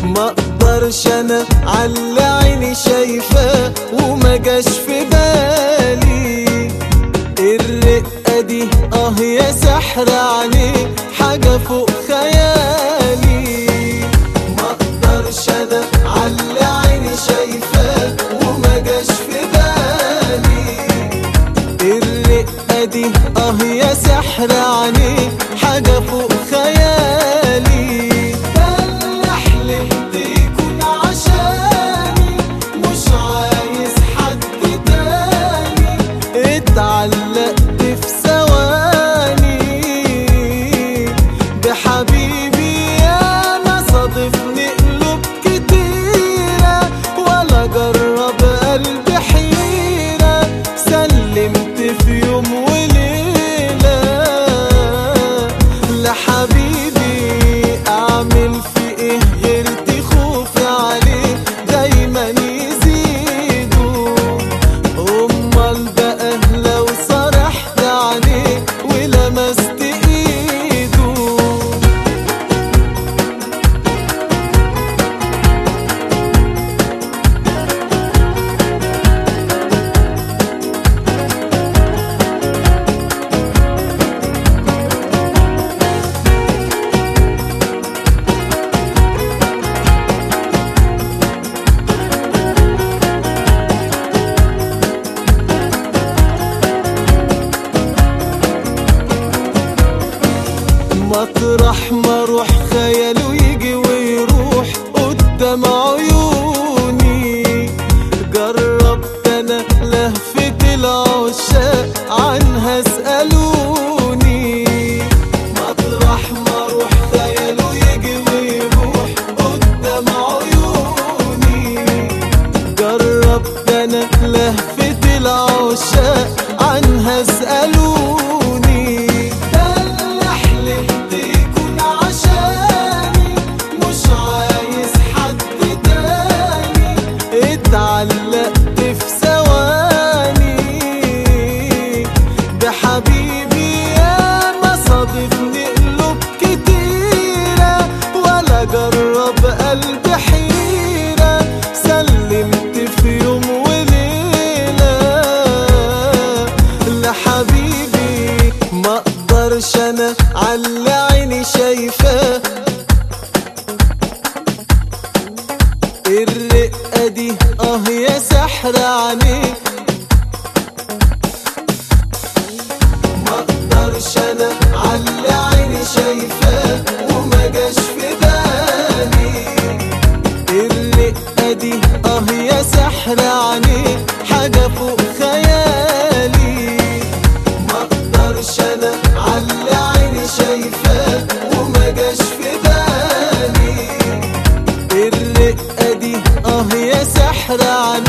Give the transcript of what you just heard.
مقدرش انا على عيني شايفاه وما جاش في بالي الرقة دي يا سحر عليه حاجة فوق خيالي. مقدرش انا على عيني شايفاه وما جاش في بالي الرقة دي يا سحر عليه حاجة فوق خيالي. اتعلقت في ثواني بحبيبي انا صادفني قلوب كتيرة ولا جرب قلبي حيرة سلمت في يوم وليلة لحبيبي اعمل في ايه غير خوفي عليه دايما يزيدوا. امال بقى لو صرحت عليه ولمست ايده مطرح ما اروح خياله يجي ويروح قدام عيوني. جربت انا لهفة العشاق عنها اسألوني. مطرح ما اروح خياله يجي ويروح قدام عيوني. جربت انا لهفة العشاق عنها اسألوني. اتعلقت في ثواني بحبيبي انا صادفني قلوب كتيرة ولا جرب قلبي حيرة سلمت في يوم وليلة لحبيبي. مقدرش انا على عيني شايفاه الرقة دي يا سحر عليه. مقدرش انا على عيني شايفاه وما جاش في بالي الرقة دي يا سحر عليه حاجة فوق خيالي. مقدرش انا على عيني شايفاه وما جاش في بالي الرقة دي يا سحر عليه